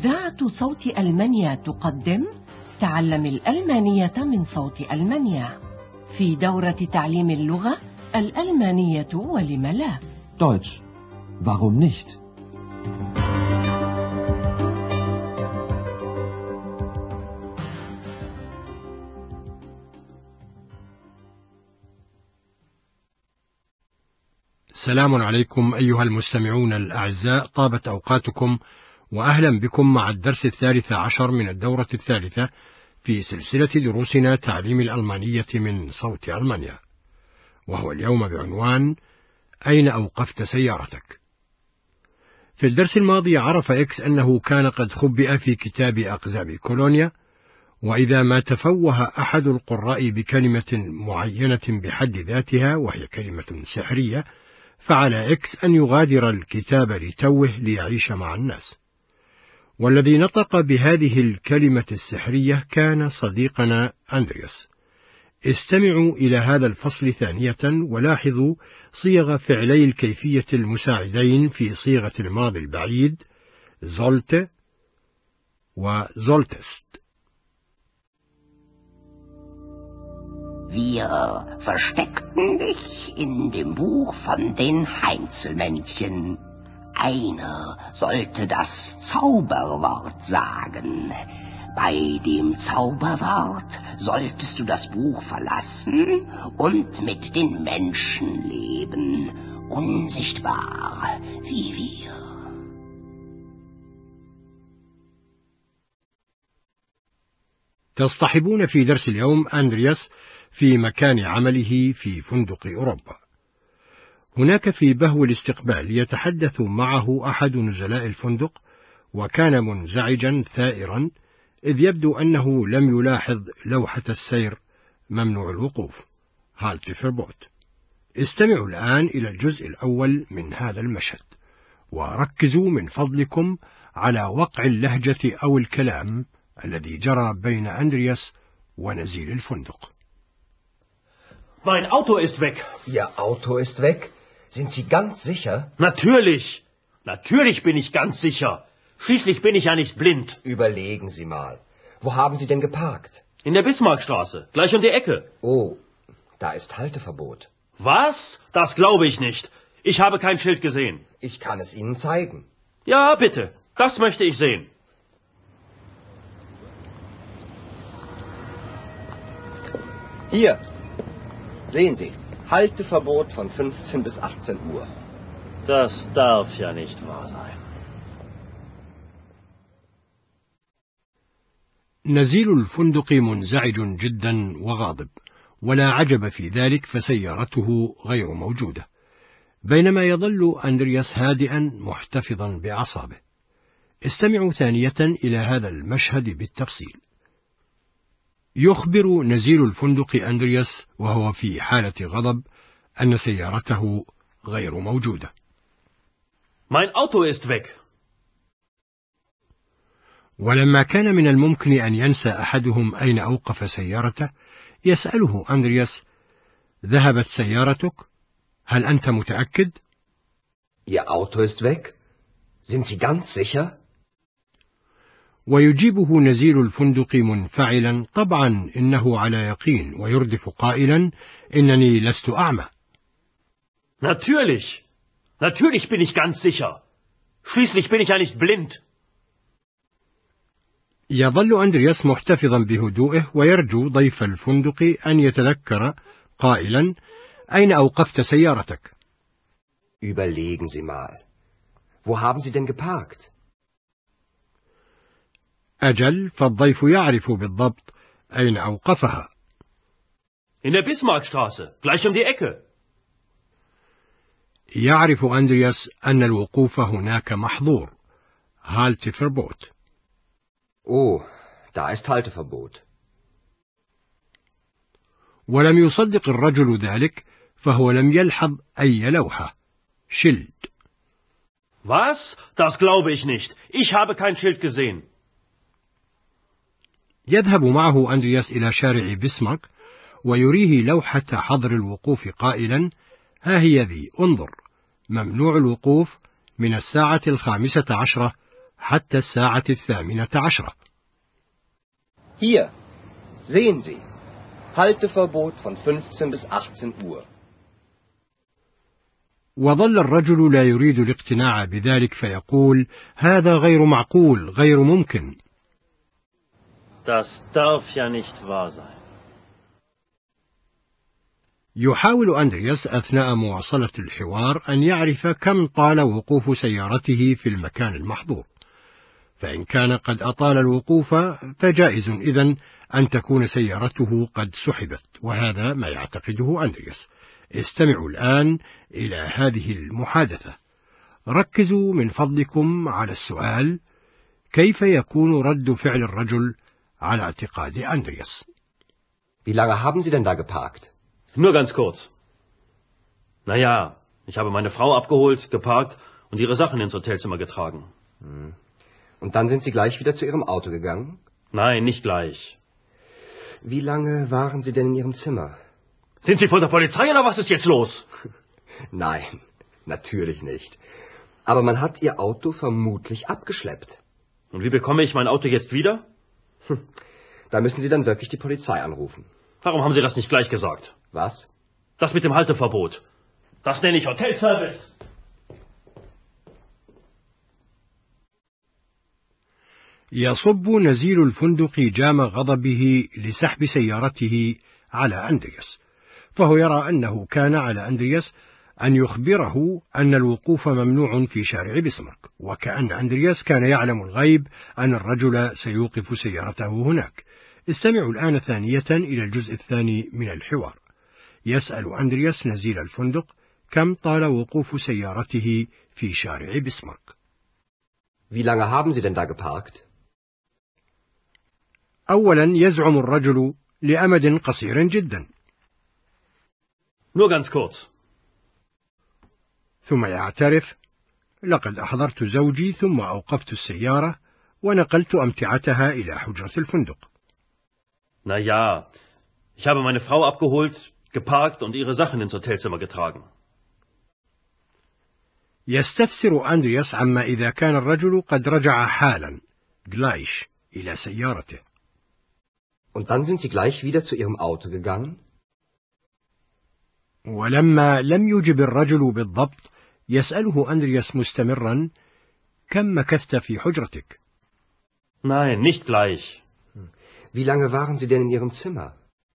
إذاعة صوت ألمانيا تقدم تعلم الألمانية من صوت ألمانيا في دورة تعليم اللغة الألمانية ولم لا. Deutsch. Warum nicht? السلام عليكم أيها المستمعون الأعزاء، طابت أوقاتكم وأهلا بكم مع الدرس 13 من الدورة 3 في سلسلة دروسنا تعليم الألمانية من صوت ألمانيا، وهو اليوم بعنوان أين أوقفت سيارتك؟ في الدرس الماضي عرف إكس أنه كان قد خبئ في كتاب أقزام كولونيا، وإذا ما تفوه أحد القراء بكلمة معينة بحد ذاتها وهي كلمة سحرية، فعلى إكس أن يغادر الكتاب لتوه ليعيش مع الناس. والذي نطق بهذه الكلمة السحرية كان صديقنا أندرياس. استمعوا إلى هذا الفصل ثانية ولاحظوا صيغ فعلي الكيفية المساعدين في صيغة الماضي البعيد sollte و solltest. Wir versteckten dich in dem Buch von den Heinzelmännchen. Einer sollte das Zauberwort sagen. Bei dem Zauberwort solltest du das Buch verlassen und mit den Menschen leben, unsichtbar wie wir. تصطحبون في درس اليوم أندرياس في مكان عمله في فندق أوروبا. هناك في بهو الاستقبال يتحدث معه أحد نزلاء الفندق، وكان منزعجا ثائرا إذ يبدو أنه لم يلاحظ لوحة السير ممنوع الوقوف halt verboten. استمعوا الآن إلى الجزء الأول من هذا المشهد، وركزوا من فضلكم على وقع اللهجة أو الكلام الذي جرى بين أندرياس ونزيل الفندق. Mein Auto ist weg. Ihr Auto ist weg? Sind Sie ganz sicher? Natürlich. Natürlich bin ich ganz sicher. Schließlich bin ich ja nicht blind. Überlegen Sie mal. Wo haben Sie denn geparkt? In der Bismarckstraße, gleich um die Ecke. Oh, da ist Halteverbot. Was? Das glaube ich nicht. Ich habe kein Schild gesehen. Ich kann es Ihnen zeigen. Ja, bitte. Das möchte ich sehen. Hier. Sehen Sie, Halteverbot von 15 bis 18 Uhr. Das darf ja nicht wahr sein. نزيل الفندق منزعج جدا وغاضب، ولا عجب في ذلك فسيارته غير موجودة، بينما يظل أندرياس هادئا محتفظا بأعصابه. استمعوا ثانية إلى هذا المشهد بالتفصيل. يخبر نزيل الفندق أندرياس وهو في حالة غضب أن سيارته غير موجودة. Mein Auto ist weg. ولما كان من الممكن أن ينسى أحدهم أين أوقف سيارته، يسأله أندرياس: ذهبت سيارتك؟ هل أنت متأكد؟ Ihr Auto ist weg? Sind Sie ganz sicher? ويجيبه نزيل الفندق منفعلا: طبعا إنه على يقين، ويردف قائلا: إنني لست أعمى. Natürlich. Natürlich bin ich ganz sicher. Schließlich bin ich ja nicht blind. يظل أندرياس محتفظا بهدوئه ويرجو ضيف الفندق أن يتذكر قائلا: أين أوقفت سيارتك؟ Überlegen Sie mal. Wo haben Sie denn geparkt? أجل، فالضيف يعرف بالضبط أين أوقفها. In der Bismarckstraße, gleich um die Ecke. يعرف أندرياس أن الوقوف هناك محظور halt verbot. Oh, da ist Halteverbot. ولم يصدق الرجل ذلك، فهو لم يلحظ أي لوحة Schild. Was? Das glaube ich nicht. Ich habe kein Schild gesehen. يذهب معه أندرياس إلى شارع بسمارك ويريه لوحة حظر الوقوف قائلا: ها هي ذي، انظر، ممنوع الوقوف من الساعة 15 حتى الساعة 18. Hier, sehen Sie. Halteverbot von 15 bis 18 Uhr. وظل الرجل لا يريد الاقتناع بذلك فيقول: هذا غير معقول، غير ممكن. Das darf ja nicht wahr sein. يحاول أندرياس أثناء مواصلة الحوار أن يعرف كم طال وقوف سيارته في المكان المحظور، فإن كان قد أطال الوقوف فجائز إذن أن تكون سيارته قد سحبت، وهذا ما يعتقده أندرياس. استمعوا الآن إلى هذه المحادثة. ركزوا من فضلكم على السؤال: كيف يكون رد فعل الرجل على اعتقاد أندرياس؟ Wie lange haben Sie denn da geparkt? Nur ganz kurz. Naja, ich habe meine Frau abgeholt, geparkt und ihre Sachen ins Hotelzimmer getragen. Und dann sind Sie gleich wieder zu Ihrem Auto gegangen? Nein, nicht gleich. Wie lange waren Sie denn in Ihrem Zimmer? Sind Sie von der Polizei oder was ist jetzt los? Nein, natürlich nicht. Aber man hat Ihr Auto vermutlich abgeschleppt. Und wie bekomme ich mein Auto jetzt wieder? Da müssen Sie dann wirklich die Polizei anrufen. Warum haben Sie das nicht gleich gesagt? Was? Das mit dem Halteverbot. Das nenne ich Hotelservice. يصب نزيل الفندق جام غضبه لسحب سيارته على أندرياس، فهو يرى أنه كان على أندرياس أن يخبره أن الوقوف ممنوع في شارع بسمارك، وكأن أندرياس كان يعلم الغيب أن الرجل سيوقف سيارته هناك. استمعوا الآن ثانية إلى الجزء الثاني من الحوار. يسأل أندرياس نزيل الفندق كم طال وقوف سيارته في شارع بسمارك. Wie lange haben Sie denn da geparkt? أولا يزعم الرجل لأمد قصير جدا. Nur ganz kurz. ثم يعترف: لقد أحضرت زوجي ثم أوقفت السيارة ونقلت أمتعتها إلى حجرة الفندق. Na ja, ich habe meine Frau abgeholt, geparkt und ihre Sachen ins Hotelzimmer getragen. يستفسر أندرياس عما إذا كان الرجل قد رجع حالا gleich إلى سيارته. Und dann sind Sie gleich wieder zu Ihrem Auto gegangen? ولما لم يجب الرجل بالضبط يسأله أندرياس مستمرا: كم مكثت في حجرتك؟ Nein, nicht gleich. Wie lange waren Sie denn in Ihrem Zimmer?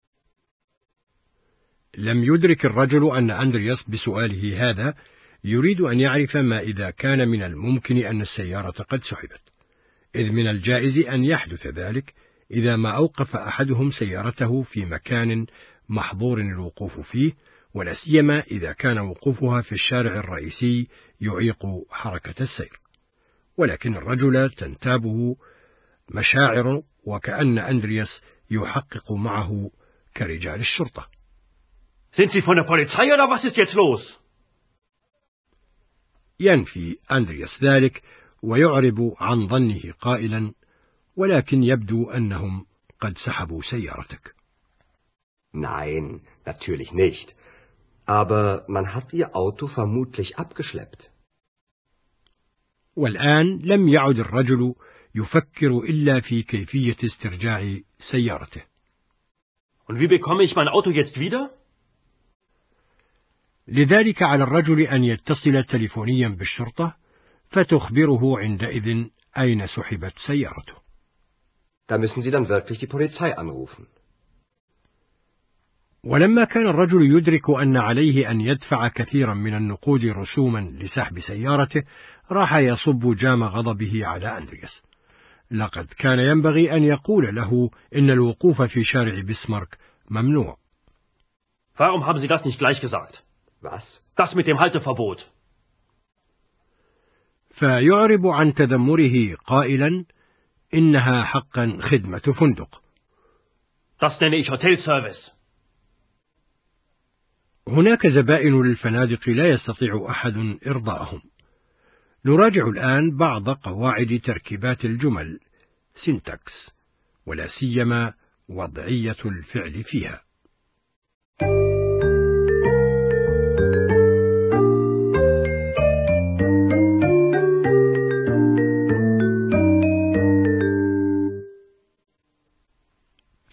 لم يدرك الرجل أن أندرياس بسؤاله هذا يريد أن يعرف ما إذا كان من الممكن أن السيارة قد سحبت، إذ من الجائز أن يحدث ذلك إذا ما أوقف أحدهم سيارته في مكان محظور الوقوف فيه، ولا سيما إذا كان وقوفها في الشارع الرئيسي يعيق حركة السير. ولكن الرجل تنتابه مشاعر، وكأن أندرياس يحقق معه كرجال الشرطة. Sind Sie von der Polizei oder was ist jetzt los? ينفي أندرياس ذلك ويعرب عن ظنه قائلا: ولكن يبدو أنهم قد سحبوا سيارتك. Nein, natürlich nicht. Aber man hat Ihr Auto vermutlich abgeschleppt. والآن لم يعد الرجل يفكر إلا في كيفية استرجاع سيارته. Und wie bekomme ich mein Auto jetzt wieder? لذلك على الرجل أن يتصل تليفونيا بالشرطة فتخبره عندئذ أين سحبت سيارته. Da müssen Sie dann wirklich die Polizei anrufen. ولما كان الرجل يدرك أن عليه أن يدفع كثيرا من النقود رسوما لسحب سيارته، راح يصب جام غضبه على أندرياس. لقد كان ينبغي أن يقول له إن الوقوف في شارع بسمارك ممنوع. Warum haben Sie das nicht gleich gesagt? Was? Das mit dem Halteverbot. فيعرب عن تذمره قائلا: إنها حقا خدمة فندق. Das nenne ich Hotelservice. هناك زبائن للفنادق لا يستطيع أحد إرضاءهم. نراجع الآن بعض قواعد تركيبات الجمل سينتاكس، ولا سيما وضعية الفعل فيها.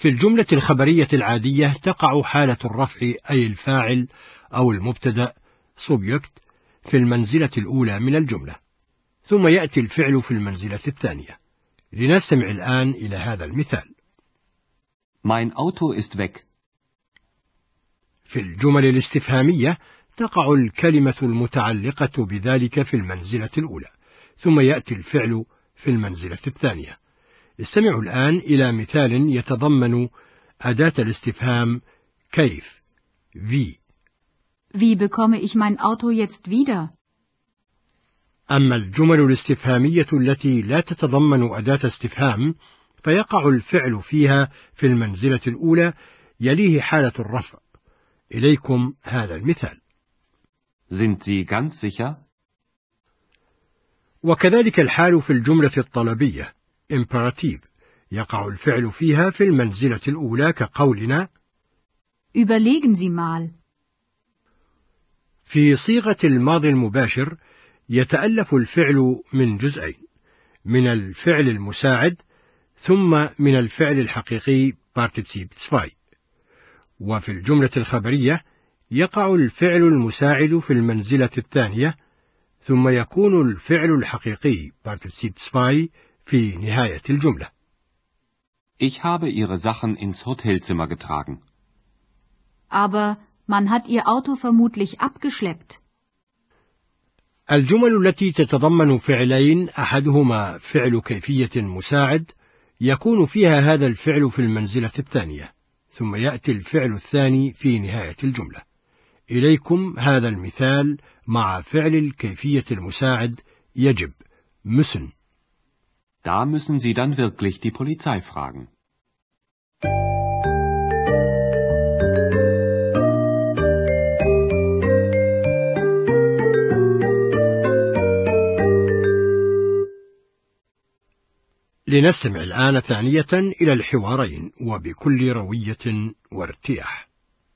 في الجملة الخبرية العادية تقع حالة الرفع أي الفاعل أو المبتدأ subject في المنزلة الأولى من الجملة، ثم يأتي الفعل في المنزلة الثانية. لنستمع الآن إلى هذا المثال. Mein Auto ist weg. في الجمل الاستفهامية تقع الكلمة المتعلقة بذلك في المنزلة الأولى، ثم يأتي الفعل في المنزلة الثانية. استمعوا الآن إلى مثال يتضمن أداة الاستفهام كيف wie. Wie bekomme ich mein Auto jetzt wieder? أما الجمل الاستفهامية التي لا تتضمن أداة استفهام فيقع الفعل فيها في المنزلة الأولى يليه حالة الرفع. إليكم هذا المثال. Sind Sie ganz sicher? وكذلك الحال في الجملة الطلبية imperative يقع الفعل فيها في المنزلة الأولى كقولنا Überlegen Sie mal. في صيغة الماضي المباشر يتألف الفعل من جزئين، من الفعل المساعد ثم من الفعل الحقيقي participe 2. وفي الجملة الخبرية يقع الفعل المساعد في المنزلة الثانية، ثم يكون الفعل الحقيقي participe 2 في نهاية الجملة. Ich habe Ihre Sachen ins Hotelzimmer getragen. Aber man hat Ihr Auto vermutlich abgeschleppt. الجمل التي تتضمن فعلين أحدهما فعل كيفية مساعد يكون فيها هذا الفعل في المنزلة الثانية، ثم يأتي الفعل الثاني في نهاية الجملة. إليكم هذا المثال مع فعل الكيفية المساعد يجب müssen. Da müssen Sie dann wirklich die Polizei fragen. لنستمع الآن ثانية إلى الحوارين وبكل روية وارتياح.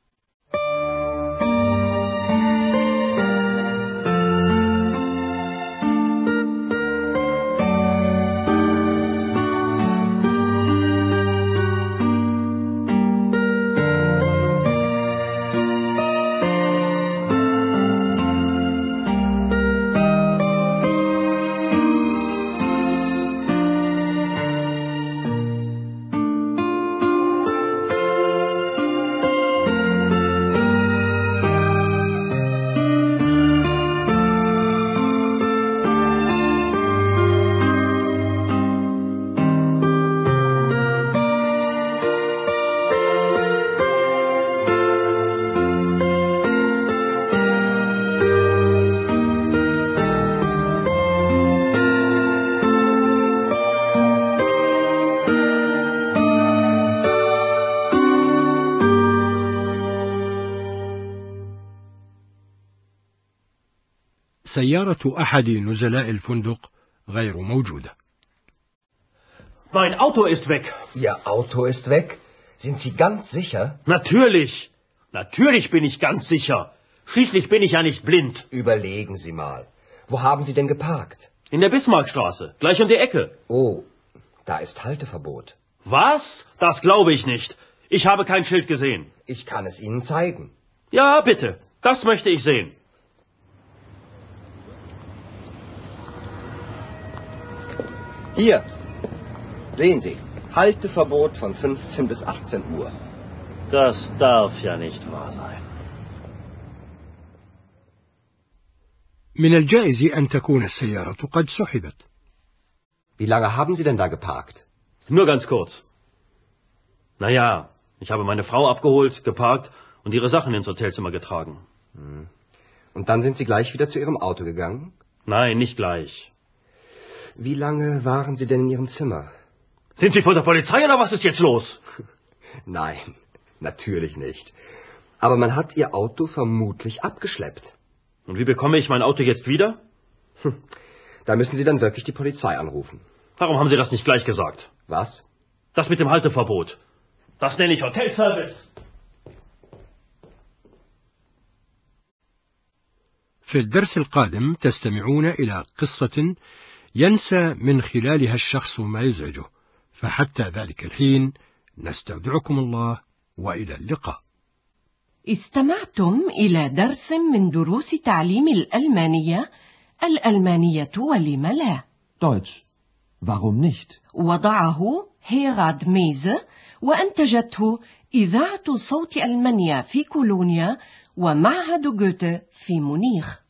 سيارة أحد نزلاء الفندق غير موجودة. Mein Auto ist weg. Ihr Auto ist weg? Sind Sie ganz sicher? Natürlich. Natürlich bin ich ganz sicher. Schließlich bin ich ja nicht blind. Überlegen Sie mal. Wo haben Sie denn geparkt? In der Bismarckstraße, gleich um die Ecke. Oh, da ist Halteverbot. Was? Das glaube ich nicht. Ich habe kein Schild gesehen. Ich kann es Ihnen zeigen. Ja, bitte. Das möchte ich sehen. Hier, sehen Sie, Halteverbot von 15 bis 18 Uhr. Das darf ja nicht wahr sein. من الجائز أن تكون السيارة قد سحبت. Wie lange haben Sie denn da geparkt? Nur ganz kurz. Naja, ich habe meine Frau abgeholt, geparkt und ihre Sachen ins Hotelzimmer getragen. Und dann sind Sie gleich wieder zu Ihrem Auto gegangen? Nein, nicht gleich. Wie lange waren Sie denn in Ihrem Zimmer? Sind Sie von der Polizei oder was ist jetzt los? Nein, natürlich nicht. Aber man hat Ihr Auto vermutlich abgeschleppt. Und wie bekomme ich mein Auto jetzt wieder? Da müssen Sie dann wirklich die Polizei anrufen. Warum haben Sie das nicht gleich gesagt? Was? Das mit dem Halteverbot. Das nenne ich Hotelservice. في الدرس القادم تستمعون إلى قصة ينسى من خلالها الشخص ما يزعجه، فحتى ذلك الحين نستودعكم الله وإلى اللقاء. استمعتم إلى درس من دروس تعليم الألمانية ولم لا. Deutsch. Warum nicht? وضعه هيراد ميزه وأنتجته إذاعة صوت ألمانيا في كولونيا ومعهد جوته في مونيخ.